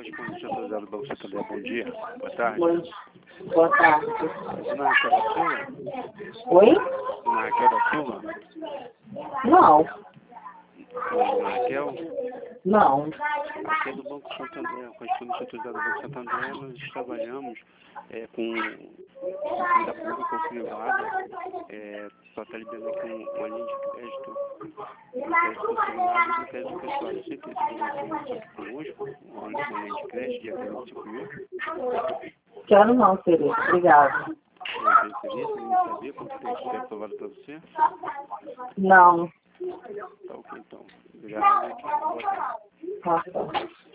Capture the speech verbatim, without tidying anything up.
Fundo Setorial do Banco Santander, bom dia, boa tarde. Bom, boa tarde. Dona Raquel da Silva? Oi? Dona Raquel da Silva? Não. Dona Raquel? Não. Aqui é do Banco Santander, com a Fundo Setorial do Banco Santander, nós trabalhamos é, com vida pública ou privada, é, só está liberando aqui um, uma linha de crédito, um crédito consignado e um crédito pessoal. Você tem esse documento aqui conosco, uma, uma linha de crédito de até vinte e cinco mil? Quero não, querido. Obrigado. Não tem interesse, não sabia quanto tempo foi aprovado para você? Não. Tá ok, então. Obrigado, Raquel. Boa tarde. Tá, tá.